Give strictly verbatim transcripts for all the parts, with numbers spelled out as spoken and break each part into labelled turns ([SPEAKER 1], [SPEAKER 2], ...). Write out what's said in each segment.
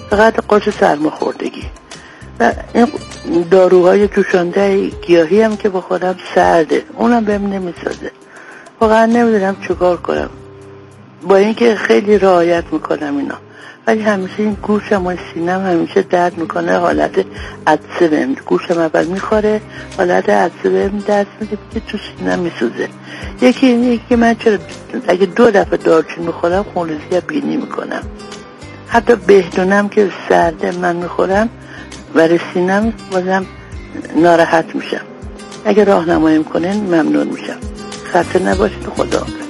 [SPEAKER 1] فقط قرص سرماخوردگی و این داروهای جوشانده گیاهی هم که بخورم سرده، اونم بهم نمیسازه. واقعا نمیدونم چیکار کنم، با اینکه خیلی رعایت میکنم اینا، ولی همیشه این گوشم و سینم همیشه درد میکنه. حالت عطسه بهم، گوشم اول میخوره، حالت عطسه بهم دست میده که تو سینم میسوزه. یکی اینه که من چرا اگه دو دفعه دارچین میخورم خونریزی بینی میکنم. حتی بهدونم که سرده من میخورم و سینم بازم ناراحت میشم. اگه راهنمایی کنن ممنون میشم. خسته نباشید. خدا حافظ.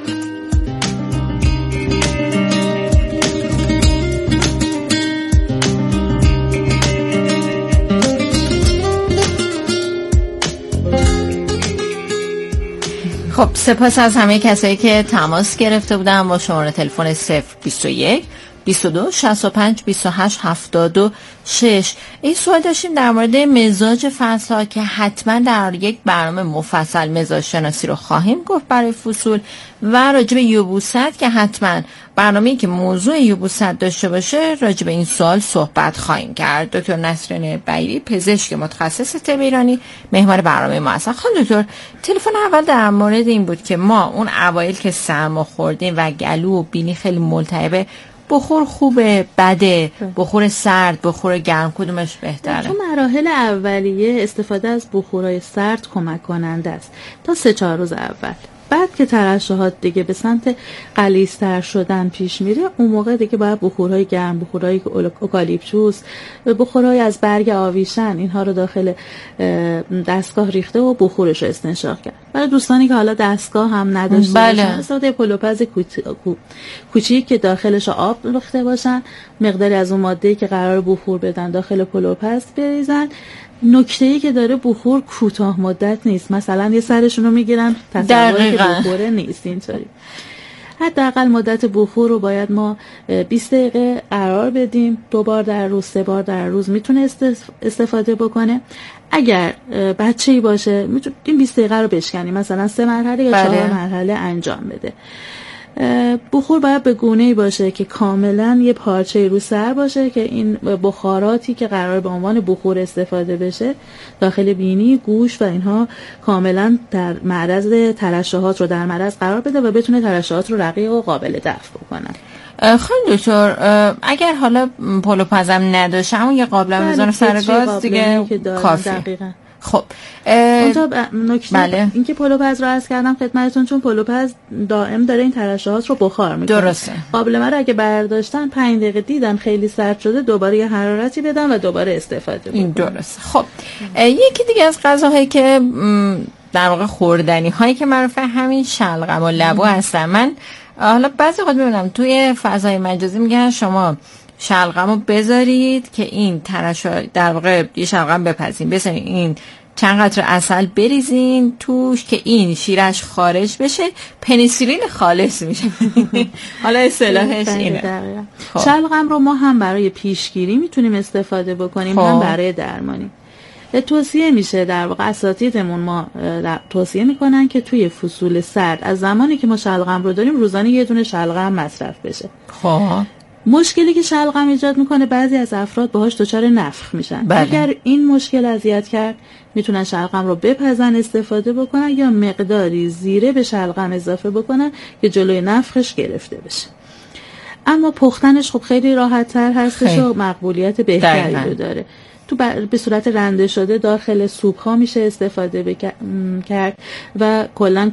[SPEAKER 2] خب سپاس از همه کسایی که تماس گرفته بودن با شماره تلفن صفر بیست و یک بیست و دو شصت و پنج بیست و هشت هفتاد و شش. این سوال داشتیم در مورد مزاج فصل‌ها که حتما در یک برنامه مفصل مزاج شناسی رو خواهیم گفت برای فصول، و راجع به یبوست که حتما برنامه‌ای که موضوع یبوست داشته باشه راجع به این سوال صحبت خواهیم کرد. دکتر نسرین بیری، پزشک متخصص طب ایرانی، مهمان برنامه ما هستن. خانم دکتر، تلفن اول در مورد این بود که ما اون اوایل که سرما خوردیم و گلو و بینی خیلی ملتهبه، بخور خوبه، بده، بخور سرد، بخور گرم، کدومش بهتره؟
[SPEAKER 3] تو مراحل اولیه استفاده از بخورهای سرد کمک کننده است تا سه چهار روز اول. بعد که ترشحات دیگه به سمت غلیظ‌تر شدن پیش میره، اون موقع دیگه باید بخورهای گرم، بخورهای اوکالیپتوس، بخورهای از برگ آویشن، اینها رو داخل دستگاه ریخته و بخورش رو استنشاق کرد. برای دوستانی که حالا دستگاه هم نداشته بله. باشن، استفاده پلوپز کوچیک که داخلش آب ریخته باشن، مقداری از اون ماده‌ای که قرار بخور بدن داخل پلوپز بریزن. نکته‌ای که داره بخور کوتاه مدت نیست، مثلا یه سرشون رو میگیرن تصوری که بخوره نیست، اینطوری. حداقل مدت بخور رو باید ما بیست دقیقه قرار بدیم، دو بار در روز، سه بار در روز میتونه استفاده بکنه. اگر بچه‌ای باشه میتونه این بیست دقیقه رو بشکنیم، مثلا سه مرحله یا چهار مرحله انجام بده. بخور باید به گونه‌ای باشه که کاملا یه پارچه رو سر باشه که این بخاراتی که قرار به عنوان بخور استفاده بشه داخل بینی، گوش و اینها کاملا در معرض ترشحات رو در معرض قرار بده و بتونه ترشحات رو رقیق و قابل دفع بکنه.
[SPEAKER 2] خانم دکتر، اگر حالا پلوپزم نداشته اون یه قابلمه میذارم سر گاز دیگه کافی.
[SPEAKER 3] دقیقاً.
[SPEAKER 2] خب
[SPEAKER 3] اونجا نکته
[SPEAKER 2] بله.
[SPEAKER 3] این که پلوپز رو عرض کردم خدمتتون، چون پلوپز دائم داره این ترشحات رو بخار میکنه.
[SPEAKER 2] درسته.
[SPEAKER 3] قابلمه رو اگه برداشتن پنج دقیقه دیدن خیلی سرد شده، دوباره یه حرارتی بدن و دوباره استفاده بکنن.
[SPEAKER 2] این درسته. خب یکی دیگه از غذاهایی که در واقع خوردنی هایی که معروفه همین شلغم و لبو هستن. من حالا بعضی وقت میبینم توی فضای مجازی میگن شما شلغمو بذارید که این ترشح در واقع یه شلغم بپزین، بزنین این چند قطره عسل بریزین توش که این شیرش خارج بشه، پنیسیلین خالص میشه. حالا اصطلاحش اینه.
[SPEAKER 3] خب. شلغم رو ما هم برای پیشگیری میتونیم استفاده بکنیم، خب. هم برای درمانی. توصیه میشه، در واقع اساتیدمون ما توصیه میکنن که توی فصول سرد از زمانی که ما شلغم رو داریم روزانه یه دونه شلغم مصرف بشه.
[SPEAKER 2] خب
[SPEAKER 3] مشکلی که شلغم ایجاد میکنه بعضی از افراد باهاش دچار نفخ میشن. بله. اگر این مشکل اذیت کرد میتونن شلغم رو بپزن استفاده بکنن یا مقداری زیره به شلغم اضافه بکنن که جلوی نفخش گرفته بشه. اما پختنش خب خیلی راحت تر هستش خیلی. و مقبولیت بهتری رو داره. تو به صورت رنده شده داخل سوپ ها میشه استفاده بک... کرد و کلا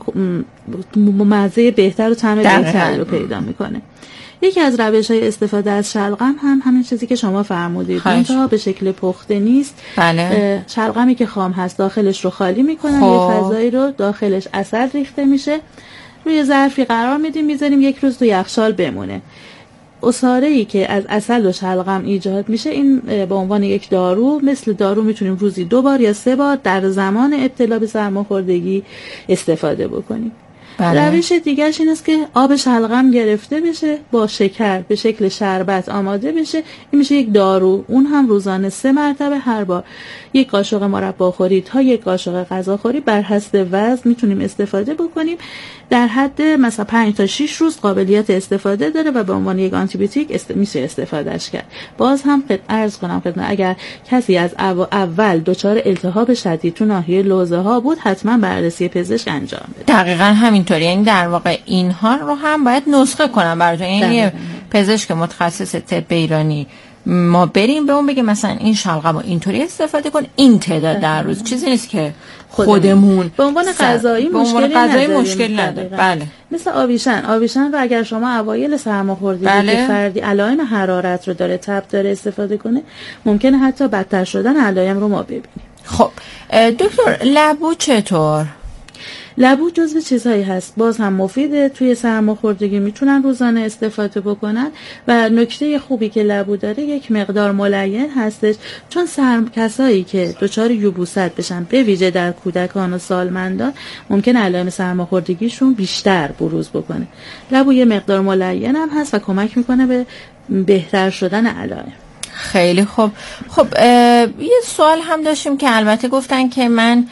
[SPEAKER 3] مزه بهتر و طعم بهتری رو پیدا میکنه. یکی از روش‌های استفاده از شلغم هم همین چیزی که شما فرمودید، اونها به شکل پخته نیست.
[SPEAKER 2] بله.
[SPEAKER 3] شلغمی که خام هست داخلش رو خالی میکنن، یه فضایی رو داخلش عسل ریخته میشه، روی ظرفی قرار میدیم، میذاریم یک روز تو یخچال بمونه. عصاره‌ای که از عسل و شلغم ایجاد میشه این به عنوان یک دارو، مثل دارو میتونیم روزی دو بار یا سه بار در زمان ابتلا به سرماخوردگی استفاده بکنیم.
[SPEAKER 2] بله.
[SPEAKER 3] روش دیگرش این است که آب شلغم گرفته بشه با شکر به شکل شربت آماده بشه، این میشه یک دارو. اون هم روزانه سه مرتبه هر بار یک قاشق مرباخوری تا یک قاشق غذاخوری بر حسب وزن میتونیم استفاده بکنیم. در حد مثلا پنج تا شش روز قابلیت استفاده داره و به عنوان یک آنتی بیوتیک است... میشه استفادهش کرد. باز هم خد عرض کنم خدمت اگر کسی از اول دچار التهاب شدید تو ناحیه لوزه ها بود حتما بررسی پزشک انجام بده.
[SPEAKER 2] دقیقاً همینطوری، یعنی در واقع اینها رو هم باید نسخه کنم براتون، یعنی پزشک متخصص طب ایرانی ما بریم به اون بگیم مثلا این شلغم رو اینطوری استفاده کن این تعداد در روز، چیزی نیست که خودمون
[SPEAKER 3] به عنوان غذایی مشکلی نداره.
[SPEAKER 2] مشکل نداره. بله.
[SPEAKER 3] مثل آویشن، آویشن رو اگر شما اوایل سرماخوردگی
[SPEAKER 2] بله.
[SPEAKER 3] که فردی علائم حرارت رو داره، تب داره استفاده کنه، ممکنه حتی بدتر شدن علائم رو ما ببینیم.
[SPEAKER 2] خب دکتر لبو چطور؟
[SPEAKER 3] لبو جزو چیزهایی هست باز هم مفیده، توی سرماخوردگی میتونن روزانه استفاده بکنن و نکته خوبی که لبو داره یک مقدار ملین هستش، چون سرم کسایی که دچار یبوست بشن به ویژه در کودکان و سالمندان ممکن علائم سرماخوردگیشون بیشتر بروز بکنه. لبو یه مقدار ملین هم هست و کمک میکنه به بهتر شدن علائم.
[SPEAKER 2] خیلی خوب. خب یه سوال هم داشتیم که البته گفتن که من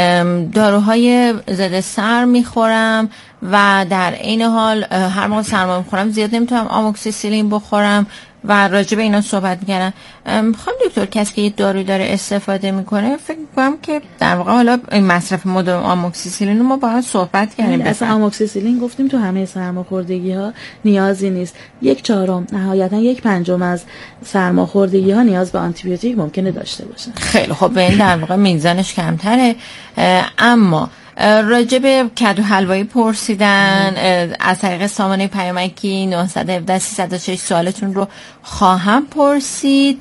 [SPEAKER 2] داروهای ضد سر میخورم و در این حال هر موقع سرما میخورم زیاد نمیتونم آموکسیسیلین بخورم و راجع به اینا صحبت میکنم. میخوام دکتر کسی که یه داروی داره استفاده میکنه فکر میکنم که در واقع حالا این مصرف مدام آموکسیسیلین رو ما باید صحبت کردیم.
[SPEAKER 3] اصلا آموکسیسیلین گفتیم تو همه سرماخوردگی ها نیازی نیست. یک چهارم نهایتا یک پنجم از سرماخوردگی ها نیاز به آنتی بیوتیک ممکنه داشته باشه.
[SPEAKER 2] خیلی خب به این در واقع میزانش کمتره. اما راجع به کدو حلوایی پرسیدن از طریق سامانه پیامکی نه یک هفت سه صفر شش سوالتون رو خواهم پرسید.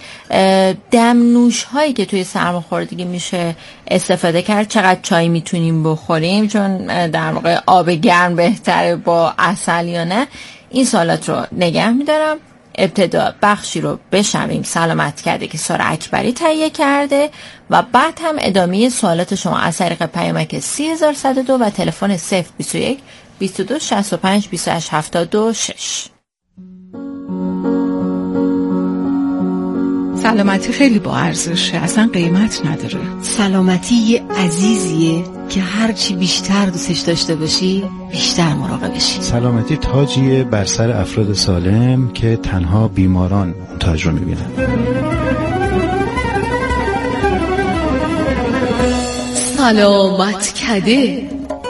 [SPEAKER 2] دم نوش هایی که توی سرماخوردگی میشه استفاده کرد، چقدر چای میتونیم بخوریم، چون در واقع آب گرم بهتره با عسل یا نه، این سوالات رو نگه میدارم. ابتدا بخشی رو بشنویم سلامت کرده که سارا اکبری تهیه کرده و بعد هم ادامه سوالات شما از طریق پیامک سه هزار و صد و دو و تلفن صفر بیست و یک بیست و دو شصت و پنج بیست و هشت هفتاد و شش.
[SPEAKER 4] سلامتی خیلی با ارزشه، اصلا قیمت نداره.
[SPEAKER 5] سلامتی یه عزیزیه که هرچی بیشتر دوستش داشته باشی بیشتر مراقبشی.
[SPEAKER 6] سلامتی تاجیه بر سر افراد سالم که تنها بیماران اون تاج رو میبینن.
[SPEAKER 4] سلامت کده.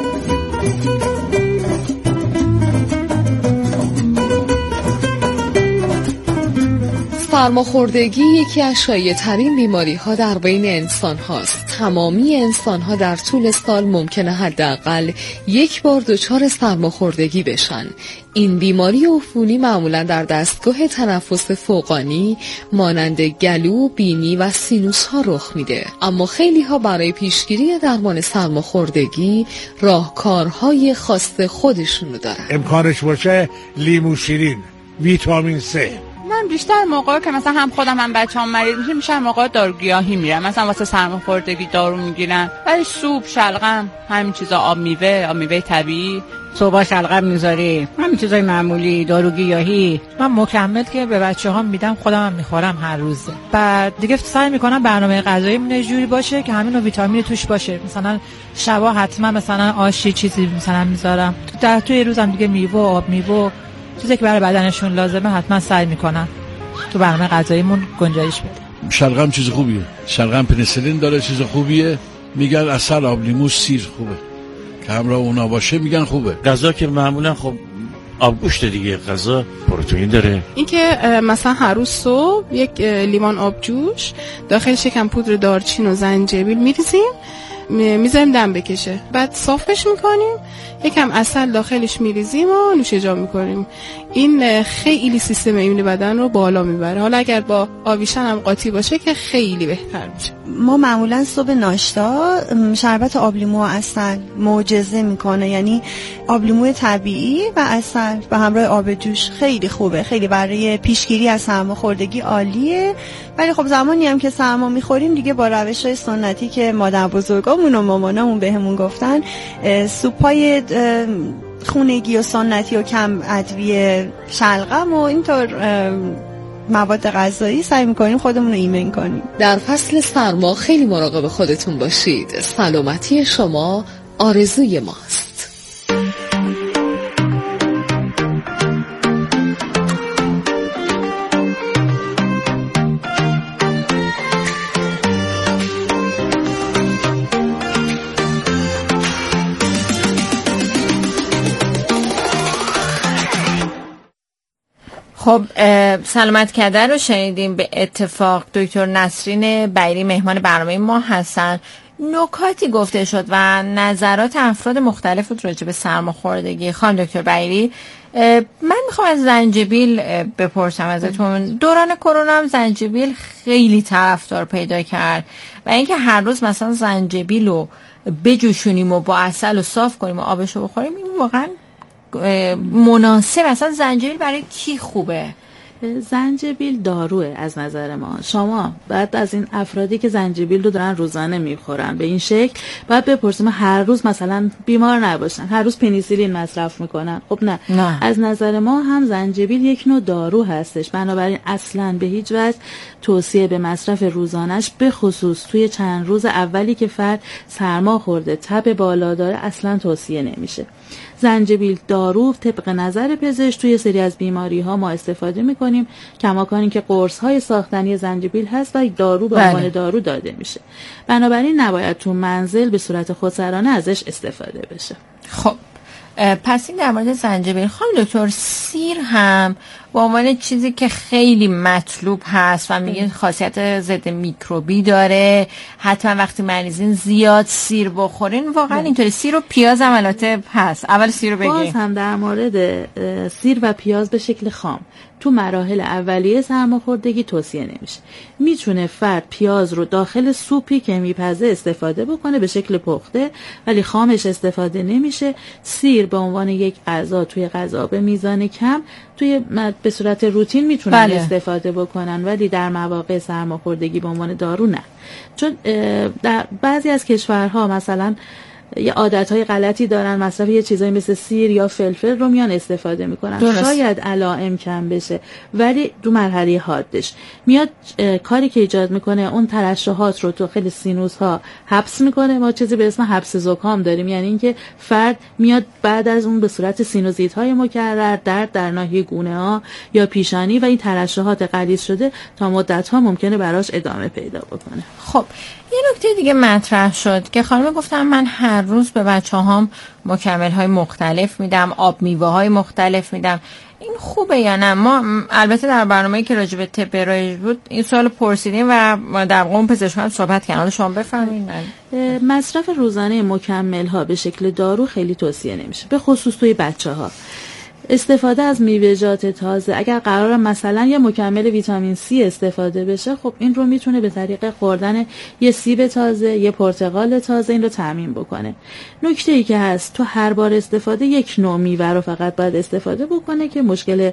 [SPEAKER 4] سرماخوردگی یکی از شایع‌ترین بیماری‌ها در بین انسان هاست. تمامی انسان ها در طول سال ممکنه حداقل یک بار دچار سرماخوردگی بشن. این بیماری عفونی معمولا در دستگاه تنفس فوقانی مانند گلو، بینی و سینوس ها رخ میده. اما خیلی ها برای پیشگیری درمان سرماخوردگی راهکارهای خاص خودشونو دارن.
[SPEAKER 7] امکانش باشه لیمو شیرین، ویتامین سه.
[SPEAKER 8] من بیشتر موقعی که مثلا هم خودم هم بچه‌ام مریض میشه میشم موقع داروگیاهی میرم، مثلا واسه سرماخوردگی دارو میگیرن، ولی سوپ، شلغم، همین چیزا، آب میوه، آب میوه طبیعی،
[SPEAKER 9] صبح شلغم میذاری، همین چیزای معمولی، داروگیاهی. من مکمل که به بچه‌ها میدم خودم هم میخورم هر روز. بعد دیگه سعی میکنم برنامه غذاییمون یه جوری باشه که همین ویتامین توش باشه. مثلا شبا حتما مثلا آشی چیزی مثلا میذارم. در توی روزم دیگه میوه، آب میوه، چیزی که برای بدنشون لازمه حتما سعی میکنن تو برنامه غذاییمون گنجایش بده.
[SPEAKER 7] شلغم چیز خوبیه، شلغم پنیسیلین داره، چیز خوبیه. میگن عسل، آب لیمو، سیر خوبه که همراه اونا باشه، میگن خوبه.
[SPEAKER 10] غذا که معمولا خب آبگوشت دیگه، غذا پروتئین داره.
[SPEAKER 11] این که مثلا هر روز صبح یک لیوان آب جوش داخلش یکم پودر دارچین و زنجبیل میریزیم، میذاریم دم بکشه، بعد صافش میکنیم، یکم عسل داخلش میریزیم و نوش جان میکنیم. این خیلی سیستم ایمنی بدن رو بالا میبره. حالا اگر با آویشن هم قاطی باشه که خیلی بهتر میشه.
[SPEAKER 12] ما معمولا صبح ناشتا شربت آبلیمو و عسل معجزه میکنه، یعنی آبلیمو طبیعی و عسل و همراه آب جوش خیلی خوبه، خیلی برای پیشگیری از سرماخوردگی عالیه. ولی خب زمانی هم که سرما میخوریم دیگه با روش‌های سنتی که مادر بزرگامون و مامانامون بهمون گفتن، سوپای خونگی و سنتی و کم ادویه شلغم و اینطور مواد غذایی سعی میکنیم خودمون رو ایمن کنیم.
[SPEAKER 4] در فصل سرما خیلی مراقب خودتون باشید. سلامتی شما آرزوی ماست.
[SPEAKER 2] خب سلامت کردن رو شنیدیم. به اتفاق دکتر نسرین بیری مهمان برنامه ما هستن. نکاتی گفته شد و نظرات افراد مختلف بود راجع به سرماخوردگی. خانم دکتر بیری، من میخوام از زنجبیل بپرسم ازتون. دوران کرونا هم زنجبیل خیلی طرفدار پیدا کرد و اینکه هر روز مثلا زنجبیل رو بجوشونیم و با عسل رو صاف کنیم و آبش رو بخوریم، این واقعا مناسب؟ اصلا زنجبیل برای کی خوبه؟
[SPEAKER 3] زنجبیل داروه از نظر ما. شما بعد از این افرادی که زنجبیل رو دارن روزانه میخورن به این شکل باید بپرسیم هر روز مثلا بیمار نباشن، هر روز پنیسیلین مصرف میکنن. خب نه. نه از نظر ما هم زنجبیل یک نوع دارو هستش، بنابراین اصلا به هیچ وجه توصیه به مصرف روزانش به خصوص توی چند روز اولی که فرد سرما خورده تب بالا داره اصلا توصیه نمیشه. زنجبیل دارو طبق نظر پزشک توی سری از بیماری ها ما استفاده میکنیم، کماکان که قرص های ساختنی زنجبیل هست و دارو به عنوان دارو داده میشه. بنابراین نباید تو منزل به صورت خودسرانه ازش استفاده بشه.
[SPEAKER 2] خب پس این در مورد زنجبیل. خانم دکتر، سیر هم به عنوان چیزی که خیلی مطلوب هست و میگن خاصیت ضد میکروبی داره، حتما وقتی مریضین زیاد سیر بخورین. واقعا اینطوری؟ سیر و پیاز هم البته هست. اول سیر رو بگیم.
[SPEAKER 3] باز هم در مورد سیر و پیاز به شکل خام تو مراحل اولیه سرماخوردگی توصیه نمیشه. میتونه فرد پیاز رو داخل سوپی که میپزه استفاده بکنه به شکل پخته، ولی خامش استفاده نمیشه. سیر به عنوان یک غذا توی غذا به میزان کم توی به صورت روتین میتونن بله. استفاده بکنن، ولی در مواقع سرماخوردگی به عنوان دارو نه. چون در بعضی از کشورها مثلا یه عادتهای غلطی دارن، مصرف یه چیزایی مثل سیر یا فلفل رو میان استفاده میکنن. درست. شاید علائم کم بشه ولی دو مرحله حادش میاد کاری که ایجاد میکنه اون ترشحات رو تو خیلی سینوس ها حبس میکنه. ما چیزی به اسم حبس زکام داریم، یعنی اینکه فرد میاد بعد از اون به صورت سینوزیت های مکرر، درد در ناحیه گونه ها یا پیشانی و این ترشحات غلیظ شده تا مدت ها ممکنه براش ادامه پیدا بکنه.
[SPEAKER 2] خب یه نکته دیگه مطرح شد که خانم گفتم من هر روز به بچه هام مکمل های مختلف میدم، آب میوه های مختلف میدم. این خوبه یا نه؟ ما البته در برنامه‌ای که راجع به طب رایج بود این سوال پرسیدیم و در قوم پزشکان صحبت کردن. شما بفرمایید.
[SPEAKER 3] مصرف روزانه مکمل ها به شکل دارو خیلی توصیه نمیشه، به خصوص توی بچه ها. استفاده از میوه‌جات تازه، اگر قرار مثلا یه مکمل ویتامین سی استفاده بشه، خب این رو میتونه به طریق خوردن یه سیب تازه، یه پرتقال تازه این رو تامین بکنه. نکته ای که هست تو هر بار استفاده یک نوع میوه رو فقط باید استفاده بکنه که مشکل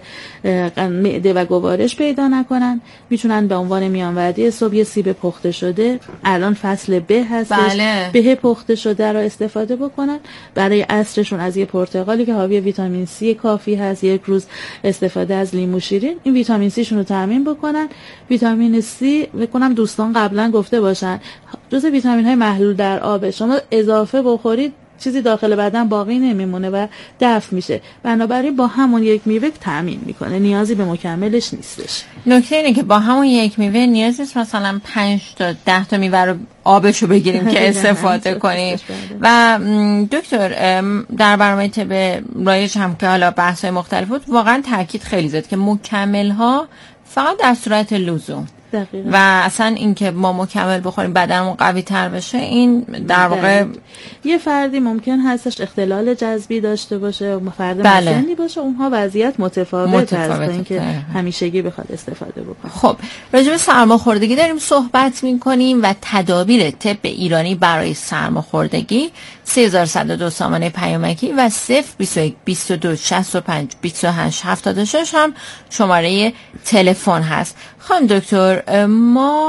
[SPEAKER 3] معده و گوارش پیدا نکنن. میتونن به عنوان میانوردی صبح یه سیب پخته شده، الان فصل به هستش،
[SPEAKER 2] بله.
[SPEAKER 3] به پخته شده رو استفاده بکنن. برای عصرشون از یه پرتقالی که حاوی ویتامین سی کافی هست، یک روز استفاده از لیمو شیرین، این ویتامین سی شون رو تامین بکنن. ویتامین سی بکنم دوستان قبلا گفته باشن جزء ویتامین های محلول در آب، شما اضافه بخورید چیزی داخل بدن باقی نمیمونه و دفع میشه. بنابراین با همون یک میوه تامین میکنه، نیازی به مکملش نیستش.
[SPEAKER 2] نکته اینه که با همون یک میوه نیاز نیست مثلا پنج تا ده تا میوه رو آبشو بگیریم که استفاده کنیم. و دکتر در برنامه طب رایج هم که حالا بحث‌های مختلف بود، واقعا تاکید خیلی زد که مکمل ها فقط در صورت لزوم
[SPEAKER 3] دقیقا.
[SPEAKER 2] و اصلا این که ما مکمل بخوریم بدنمون قوی تر بشه، این در واقع
[SPEAKER 3] یه فردی ممکن هستش اختلال جذبی داشته باشه، فرد
[SPEAKER 2] بله.
[SPEAKER 3] مسنی باشه، اونها وضعیت متفاوت هست تا اینکه همیشگی بخواد استفاده بکنه.
[SPEAKER 2] خب راجع به سرماخوردگی داریم صحبت می‌کنیم و تدابیر طب ایرانی برای سرماخوردگی. سه هزار و صد و دو سامانه پیامکی و صفر بیست و یک بیست و دو شصت و پنج بیست و هشت هفتاد و شش هم شماره تلفن هست. خانم دکتر، ما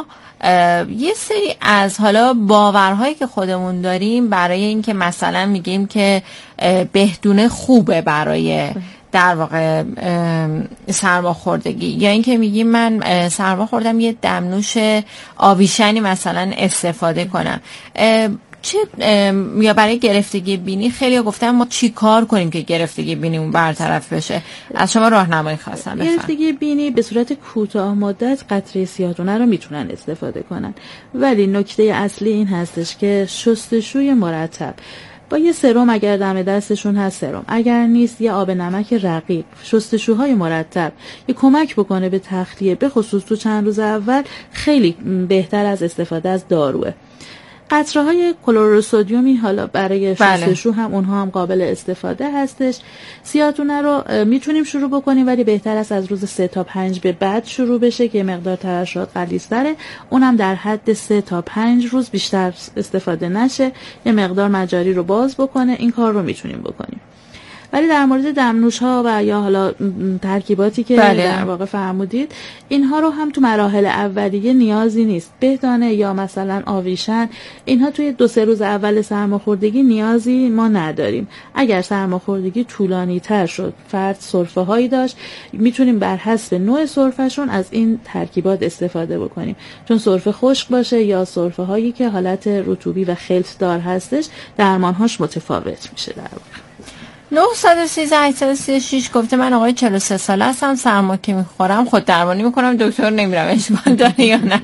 [SPEAKER 2] یه سری از حالا باورهایی که خودمون داریم برای اینکه مثلا میگیم که بهدونه خوبه برای در واقع سرماخوردگی، یا اینکه میگیم من سرما خوردم یه دمنوش آویشنی مثلا استفاده کنم. چه یا برای گرفتگی بینی خیلی ها گفتن ما چی کار کنیم که گرفتگی بینیمون برطرف بشه؟ از شما راهنمایی خواستم.
[SPEAKER 3] گرفتگی بینی به صورت کوتاه مدت قطره سیاه‌تونه رو میتونن استفاده کنن، ولی نکته اصلی این هستش که شستشوی مرتب با یه سرم، اگر دم دستشون هست سرم، اگر نیست یه آب نمک رقیق، شستشوهای مرتب یه کمک بکنه به تخلیه، به خصوص تو چند روز اول خیلی بهتر از استفاده از داروه. قطره های کلروسودیومی حالا برای شستشو هم اونها هم قابل استفاده هستش. سیاه‌تونه رو میتونیم شروع بکنیم، ولی بهتر است از روز سه تا پنج به بعد شروع بشه که مقدار ترشحات غلیظ‌تره. اونم در حد سه تا پنج روز بیشتر استفاده نشه، یه مقدار مجاری رو باز بکنه. این کار رو میتونیم بکنیم. ولی در مورد دمنوش ها و یا حالا ترکیباتی که بله. در واقع فرمودید، اینها رو هم تو مراحل اولیه نیازی نیست. بهدانه یا مثلا آویشن، اینها توی دو سه روز اول سرماخوردگی نیازی ما نداریم. اگر سرماخوردگی طولانی تر شد، فرد سرفه هایی داشت، میتونیم بر حسب نوع سرفهشون از این ترکیبات استفاده بکنیم، چون سرفه خشک باشه یا سرفه هایی که حالت رطوبی و خلط دار هستش، درمانهاش متفاوت میشه. در واقع
[SPEAKER 2] نه یک سه هشت سه شش گفته من آقای چهل و سه ساله هستم، سرما که میخورم خود درمانی میکنم، دکتر نمیرم، اشکال داره یا نه؟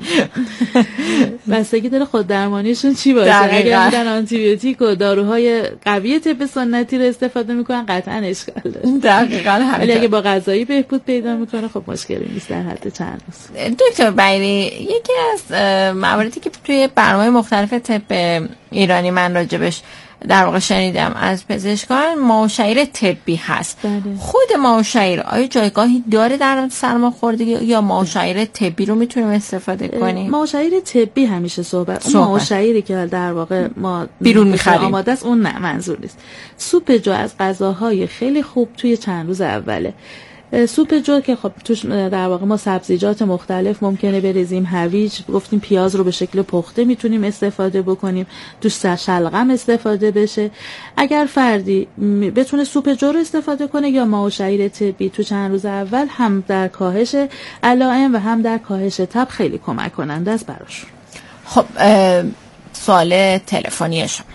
[SPEAKER 3] بستگی داره خود درمانیشون چی باشه. اگر میگن آنتی بیوتیک و داروهای قوی طب سنتی رو استفاده میکنن قطعا اشکال داره.
[SPEAKER 2] دقیقاً.
[SPEAKER 3] ولی اگه با غذایی بهبود پیدا میکنه خب مشکلی نیست در حد چند روز.
[SPEAKER 2] دکتر بیری، یکی از مواردی که توی برنامه مختلف طب ایرانی من راجبش در واقع شنیدم از پزشکان، ماوشعیر طبی هست. بله. خود ماوشعیر آیا جایگاهی داره در سرماخوردگی یا ماوشعیر طبی رو میتونیم استفاده کنیم؟
[SPEAKER 3] ماوشعیر طبی همیشه صحبت. اون ماوشعیری که در واقع ما
[SPEAKER 2] بیرون می‌خریم
[SPEAKER 3] آماده است، اون نه، منظور نیست. سوپ جو از غذاهای خیلی خوب توی چند روز اوله. سوپ جو که خب توش در واقع ما سبزیجات مختلف ممکنه بریزیم، هویج گفتیم، پیاز رو به شکل پخته میتونیم استفاده بکنیم، توش شلغم استفاده بشه. اگر فردی بتونه سوپ جو رو استفاده کنه یا ماوشعیر طبی تو چند روز اول، هم در کاهش علائم و هم در کاهش تب خیلی کمک کننده است براشون.
[SPEAKER 2] خب سوال تلفنی شما.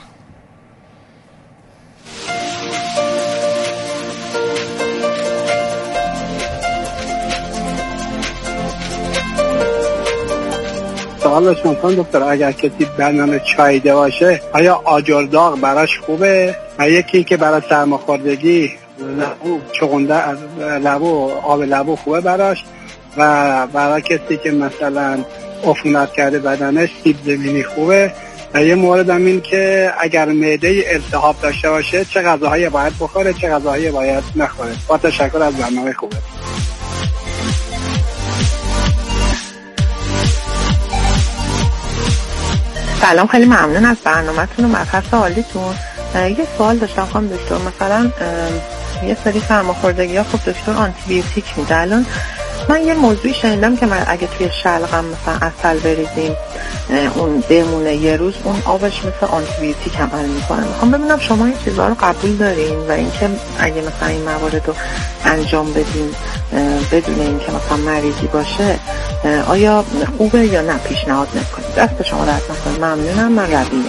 [SPEAKER 13] سوال داشتم خانم دکتر، اگر کسی برنامه چاییده باشه آیا آجرداغ براش خوبه؟ و یکی که برای سرماخوردگی لبو چغنده از لبو آب لبو خوبه براش، و برای کسی که مثلا عفونت کرده بدنش سیب زمینی خوبه. و یه مورد هم این که اگر معده التهاب داشته باشه چه غذاهایی باید بخوره، چه غذاهایی باید نخوره. با تشکر از برنامه خوبه.
[SPEAKER 1] سلام، خیلی ممنون از برنامه‌تون و مبحث عالیتون. یه سوال داشتم خانم دکتر، مثلا یه سری سرماخوردگی‌ها خب دکتر آنتی بیوتیک میده. الان من یه موضوعی شنیدم که من اگه توی شلغم مثلا عسل بریزیم اون بمونه یه روز، اون آبش مثل آنتی بیوتیک عمل میکنه. میخوام ببینم شما این چیزا رو قبول دارین و اینکه اگه مثلا این موارد رو انجام بدین بدون اینکه مثلا مریضی باشه آیا خوبه یا نه پیشنهاد نکنید. دست شما درد نکنه. ممنونم. من ربیعم.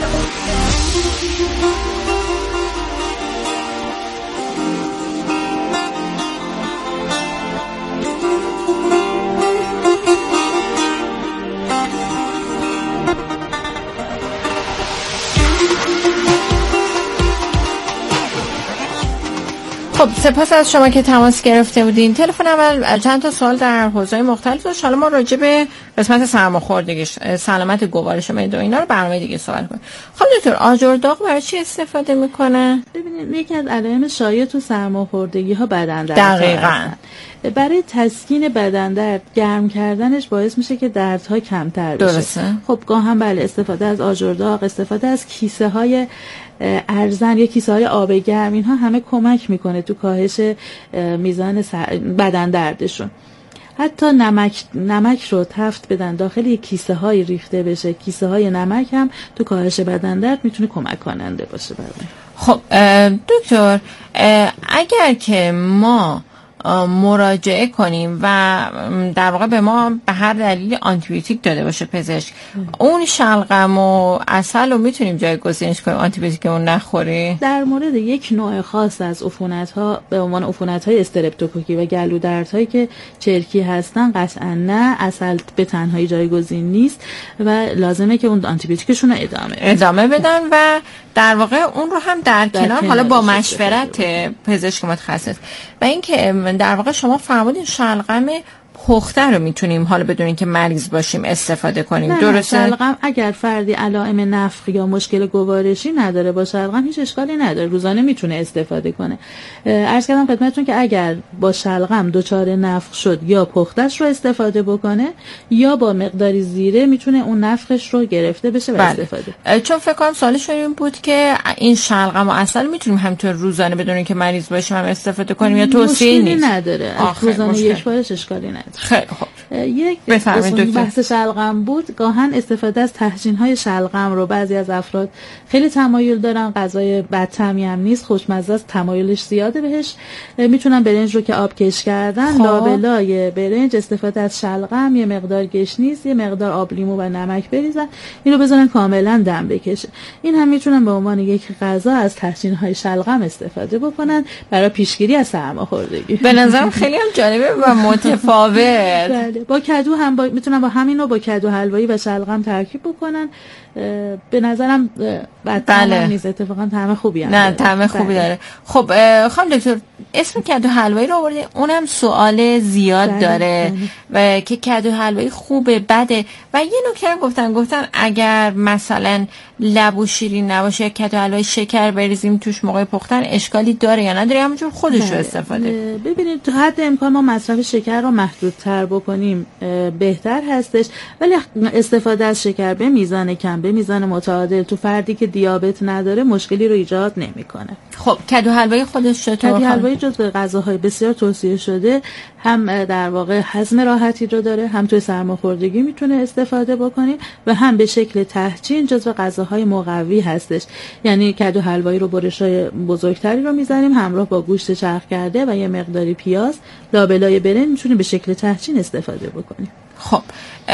[SPEAKER 2] خب سپاس از شما که تماس گرفته بودین. تلفن اول چند تا سوال در حوزه‌های مختلف داشت. حالا ما راجع به قسمت سرماخوردگی، سلامت گوارش معده و اینا رو برنامه دیگه صحبت کنیم. خب دکتر، آجرداغ برای چی استفاده میکنه؟
[SPEAKER 3] ببینید یکی از علائم شایع تو سرماخوردگی ها بدن درد.
[SPEAKER 2] دقیقاً.
[SPEAKER 3] برای تسکین بدن درد گرم کردنش باعث میشه که دردها کمتر بشه.
[SPEAKER 2] درسته.
[SPEAKER 3] خب گاه هم بله استفاده از آجرداغ، استفاده از کیسه های ارزن یا کیسه های آب گرم، اینها همه کمک میکنه تو کاهش میزان بدن دردشون. حتی نمک نمک رو تفت بدن داخل یک کیسه های ریخته بشه، کیسه های نمک هم تو کاهش بدن درد میتونه کمک کننده باشه برای.
[SPEAKER 2] خب دکتر، اگر که ما مراجعه کنیم و در واقع به ما به هر دلیل آنتیبیوتیک داده باشه پزشک، اون شلغم و عسل رو میتونیم جایگزینش کنیم، آنتیبیوتیک اون نخوریم؟
[SPEAKER 3] در مورد یک نوع خاص از عفونت‌ها به عنوان عفونت‌های استرپتوکوکی و گلو دردهایی که چرکی هستن قطعا نه، عسل به تنهایی جایگزین نیست و لازمه که اون آنتیبیوتیکشون رو ادامه
[SPEAKER 2] ادامه بدن و در واقع اون رو هم در, در کنار حالا با مشورت پزشک متخصص. و اینکه در واقع شما فرمودین شلغم پخته رو میتونیم حالا بدون اینکه مریض باشیم استفاده کنیم، درسته؟
[SPEAKER 3] شلغم اگر فردی علائم نفخ یا مشکل گوارشی نداره با شلغم هیچ اشکالی نداره، روزانه میتونه استفاده کنه. عرض کردم خدمتتون که اگر با شلغم دچار نفخ شد یا پختش رو استفاده بکنه یا با مقداری زیره میتونه اون نفخش رو گرفته بشه و بله. استفاده.
[SPEAKER 2] چون فکر کنم سوالشون این بود که این شلغم و عسل میتونیم همینطور روزانه بدون اینکه مریض باشیم هم استفاده کنیم یا توصیه نیست؟
[SPEAKER 3] نداره. روزانه یک بارش اشکالی نداره.
[SPEAKER 2] خیلی خوب.
[SPEAKER 3] یک بحث شلغم بود. گاهن استفاده از تهجین‌های شلغم رو بعضی از افراد خیلی تمایل دارن، غذای بدطعمی هم نیست، خوشمزه است، تمایلش زیاده بهش، میتونن برنج رو که آب کش کردن خب. لابلای برنج استفاده از شلغم، یه مقدار گشنیز، یه مقدار آب لیمو و نمک بریزن، اینو بذارن کاملا دم بکشه. این هم میتونن به عنوان یک غذا از تهجین‌های شلغم استفاده بکنن برای پیشگیری از سرماخوردگی.
[SPEAKER 2] به نظرم خیلی هم جالبه و متفاوت.
[SPEAKER 3] بله. با کدو هم با... میتونن با همینو با کدو حلوایی و شلغم ترکیب بکنن. به نظرم
[SPEAKER 2] بله.
[SPEAKER 3] نیست، اتفاقا طعم خوبی هم
[SPEAKER 2] نه طعم خوبی داره. خب خانم دکتر اسم کدو حلوایی رو آوردین، اونم سوال زیاد بله. داره بله. و که کدو حلوایی خوبه بده و یه نکته هم گفتن گفتن اگر مثلا لبو شیرین نباشه کدو حلوایی شکر بریزیم توش موقع پختن اشکالی داره یا نداره، همونجور خودش رو استفاده؟
[SPEAKER 3] ببینید تا حد امکان ما مصرف شکر رو محدودتر بکنیم بهتر هستش، ولی استفاده از شکر به میزان کم به میزان متعادل تو فردی که دیابت نداره مشکلی رو ایجاد نمیکنه.
[SPEAKER 2] خب کدو حلوایی خودش چطور؟
[SPEAKER 3] کدو حلوایی جزو غذاهای بسیار توصیه شده، هم در واقع هضم راحتی رو داره، هم توی سرماخوردگی میتونه استفاده بکنیم و هم به شکل تهجین جزو غذاهای مقوی هستش. یعنی کدو حلوایی رو برشای بزرگتری رو میزنیم همراه با گوشت چرخ کرده و یه مقداری پیاز لابلای برنج میتونیم به شکل تهجین استفاده بکنیم.
[SPEAKER 2] خب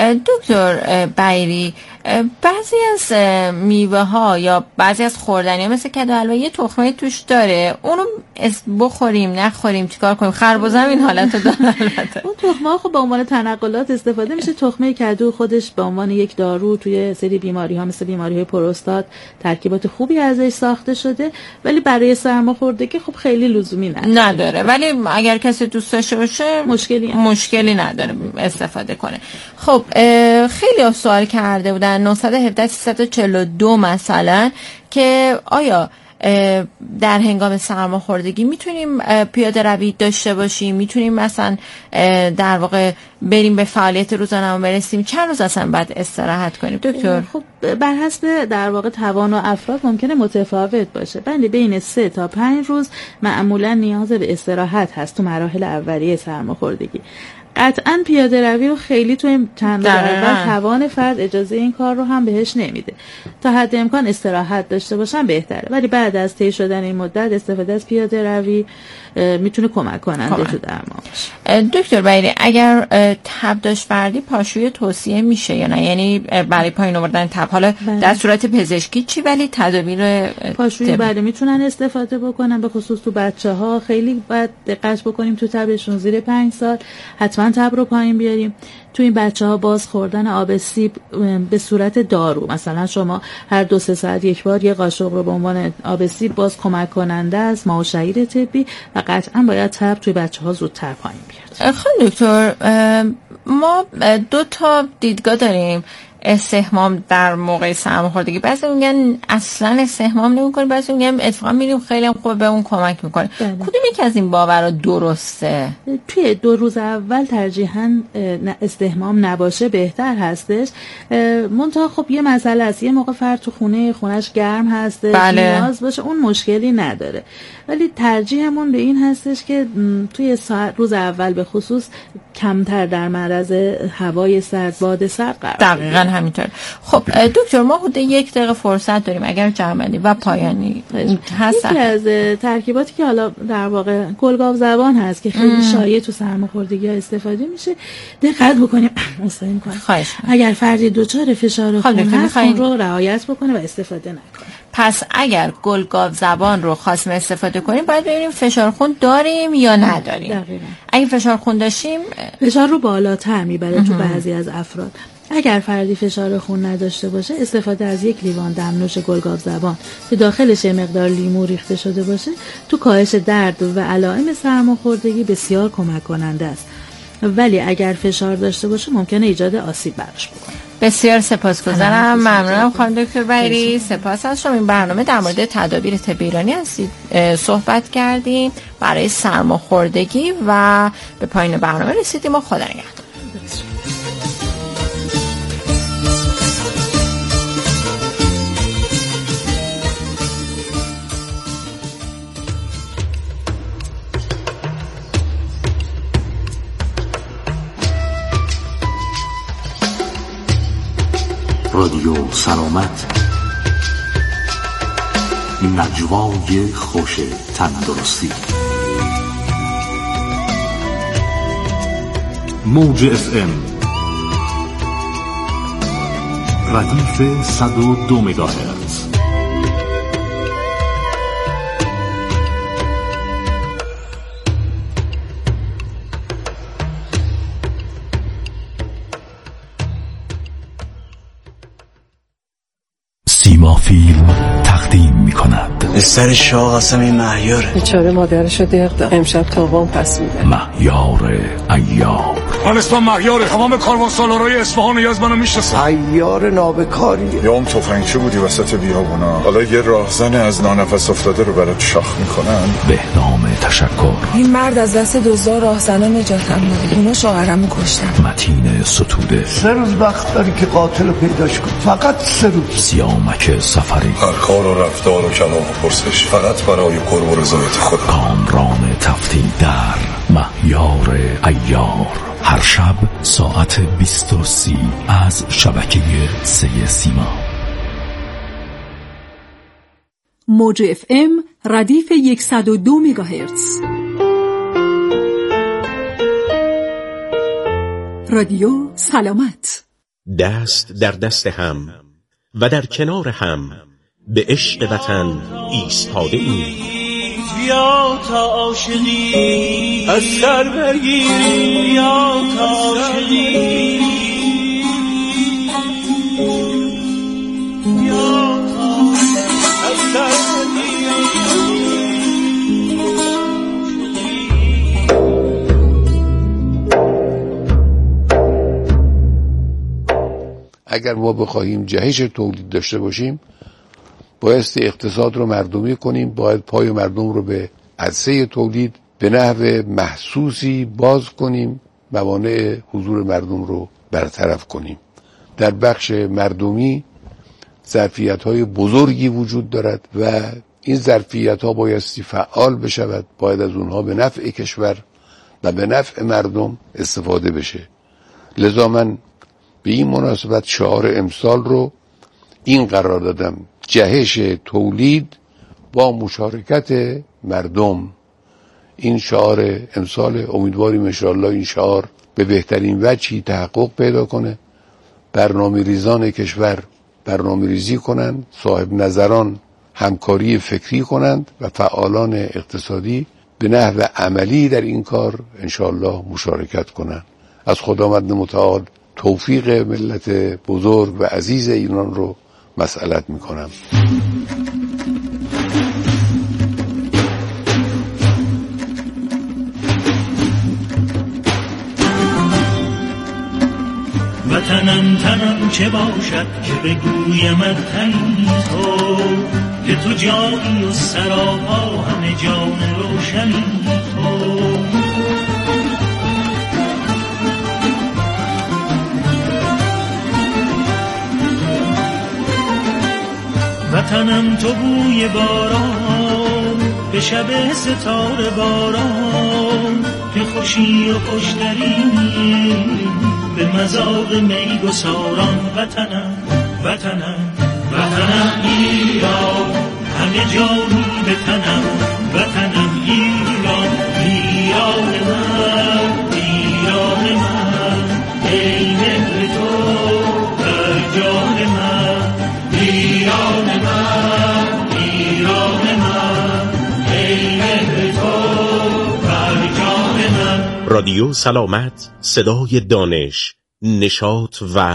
[SPEAKER 2] دکتر بیری، بعضی از میوه ها یا بعضی از خوردنی ها مثل کدو حلوایی یه تخمه توش داره، اونو بخوریم نخوریم چیکار کنیم؟ خربزه هم این حالت رو داره البته.
[SPEAKER 3] اون تخمه ها خب به عنوان تنقلات استفاده میشه. تخمه کدو خودش به عنوان یک دارو توی سری بیماری ها مثل بیماری های پروستات ترکیبات خوبی ازش ساخته شده، ولی برای سرماخوردگی خب خیلی لزومی نداره.
[SPEAKER 2] نداره ولی اگر کسی دوست داشته باشه مشکلی مشکلی نداره استفاده کنه. خب خیلی سوال کرده بودن نه یک هفت سه چهار دو مثلا که آیا در هنگام سرماخوردگی میتونیم پیاده روی داشته باشیم، میتونیم مثلا در واقع بریم به فعالیت روزانه‌مون برسیم، چند روز اصلا باید استراحت کنیم دکتر؟
[SPEAKER 3] خب بر حسب در واقع توان و افراد ممکنه متفاوت باشه، ولی بین سه تا پنج روز معمولا نیاز به استراحت هست تو مراحل اولیه سرماخوردگی. قطعاً پیاده روی رو خیلی تو چند روز اول توان فرد اجازه این کار رو هم بهش نمیده. تا حد امکان استراحت داشته باشن بهتره، ولی بعد از طی شدن این مدت استفاده از پیاده روی میتونه کمک کننده تو درمان باشه.
[SPEAKER 2] دکتر بیری، اگر تب داشت فردی پاشویه توصیه میشه یا نه؟ یعنی برای پایین آوردن تب حالا بله. در صورت پزشکی چی ولی تدابیر
[SPEAKER 3] پاشویه بله میتونن استفاده بکنن، به خصوص تو بچه‌ها خیلی باید دقت بکنیم تو تبشون زیر پنج سال حتما تب رو پایین بیاریم. تو این بچه ها باز خوردن آب سیب به صورت دارو، مثلا شما هر دو سه ساعت یک بار یه قاشق رو به عنوان آب سیب باز کمک کننده است، ماوشعیر طبی و قطعا باید تب توی بچه ها زودتر پایین بیاد.
[SPEAKER 2] خانم دکتر ما دو تا دیدگاه داریم. استحمام در موقع سرماخوردگی. بعضی میگن اصلا استحمام نمی‌کنیم، بعضی میگن اتفاقا میریم خیلی هم خوب به اون کمک میکنه. کدوم یک از این باورا درسته؟
[SPEAKER 3] توی دو روز اول ترجیحاً استحمام نباشه بهتر هستش. منتها خب یه مسئله است، یه موقع فرد تو خونه خونش گرم هسته،
[SPEAKER 2] بله.
[SPEAKER 3] نیاز باشه، اون مشکلی نداره، ولی ترجیحمون به این هستش که توی ساعت روز اول به خصوص کمتر در معرض هوای سرد، باد سرد قرار
[SPEAKER 2] دقیقاً همینطور. خب دکتر ما حدود یک دقیقه فرصت داریم، اگر جمع‌بندی و پایانی هست.
[SPEAKER 3] یکی از ترکیباتی که حالا در واقع گلگاو زبان هست که خیلی شایع تو سرماخوردگی‌ها استفاده میشه، دقت بکنیم. اصلاً می‌کنم اگر فردی دچار فشار خون هست اون رو رعایت بکنه و استفاده نکنه.
[SPEAKER 2] پس اگر گلگاو زبان رو خواستیم استفاده کنیم باید ببینیم فشار خون داریم یا نداریم.
[SPEAKER 3] دقیقاً.
[SPEAKER 2] اگه فشار خون داشتیم
[SPEAKER 3] فشار رو بالاتر میبره تو بعضی از افراد. اگر فردی فشار خون نداشته باشه استفاده از یک لیوان دمنوش گلگاو زبان که داخلش مقدار لیمو ریخته شده باشه تو کاهش درد و علائم سرماخوردگی بسیار کمک کننده است. ولی اگر فشار داشته باشه ممکنه ایجاد آسیب براش بکنه.
[SPEAKER 2] بسیار سپاسگزارم. ممنونم خانم دکتر بری. سپاس از شما. این برنامه در مورد تدابیر طب ایرانی هستید صحبت کردیم برای سرماخوردگی و به پایان برنامه رسیدیم و خدا نگهدار.
[SPEAKER 14] رادیو سلامت، نجوای خوش تندرستی. موج اف ام ردیف صد و دو مگاهرتز. سیما فیلم تقدیم می کند
[SPEAKER 15] سر شاه قسم این مهیاره
[SPEAKER 16] بیچاره مادرشو دق داد، امشب تاوان پس میده.
[SPEAKER 14] مهیار ایار.
[SPEAKER 17] من اسمم مهیاره، تمام کاروان سالارای اصفهان و یزد منو میشناسن.
[SPEAKER 18] ایار نابکاریه.
[SPEAKER 17] یا اون تفنگچی بودی وسط بیابونا، حالا یه راهزن از نانفس افتاده رو برات شاخ میکنن.
[SPEAKER 14] بهنام تشکر.
[SPEAKER 16] این مرد از دست دزدا راهزنا نجاتم داد، اونا شوهرمو کشتن.
[SPEAKER 14] متین ستوده.
[SPEAKER 18] سه روز وقت داری که قاتل پیداش کن، فقط سه روز.
[SPEAKER 14] سیامک سفری.
[SPEAKER 17] هر کار و رفتار و کلام و پرسش فقط برای قرب و رضایت خود.
[SPEAKER 14] کامران تفتی در مهیار ایار، هر شب ساعت بیست و سی از شبکه سه سیما.
[SPEAKER 19] موج اف ام ردیف صد و دو مگاهرتز. رادیو سلامت.
[SPEAKER 20] دست در دست هم و در کنار هم به عشق وطن ایستاده ایم.
[SPEAKER 21] بیا تا عاشقی از سر بگیری، بیا تا عاشقی، بیا تا از سر
[SPEAKER 22] اگر ما بخواهیم جهش تولید داشته باشیم بایستی اقتصاد رو مردمی کنیم، باید پای مردم رو به عرصه تولید به نحو محسوسی باز کنیم، موانع حضور مردم رو برطرف کنیم. در بخش مردمی ظرفیت‌های بزرگی وجود دارد و این ظرفیت‌ها بایستی فعال بشود، باید از اونها به نفع کشور و به نفع مردم استفاده بشه. لذا من به این مناسبت شعار امسال رو این قرار دادم: جهش تولید با مشارکت مردم. این شعار امسال، امیدواریم انشاءالله این شعار به بهترین وجهی تحقق پیدا کنه. برنامه ریزان کشور برنامه ریزی کنند، صاحب نظران همکاری فکری کنند و فعالان اقتصادی به نحو عملی در این کار انشاءالله مشارکت کنند. از خداوند متعال توفیق ملت بزرگ و عزیز ایران رو مسئلت میکنم.
[SPEAKER 21] وطنم تنم چه باشد که بگویمت تنی تو، که تو جایی و سراپا همه جان روشنی تو. وطنم تو بوی باران به شب ستاره باران، که خوشی و خوشتری به مذاق می گساران. وطنم وطنم وطنم ایران، همه جانی به تنم. وطنم ایران، ایران من، ایران من، ای مهر تو در جان من. ایران من، ایران من، ای مهر تو در جان من.
[SPEAKER 20] رادیو سلامت، صدای دانش، نشاط و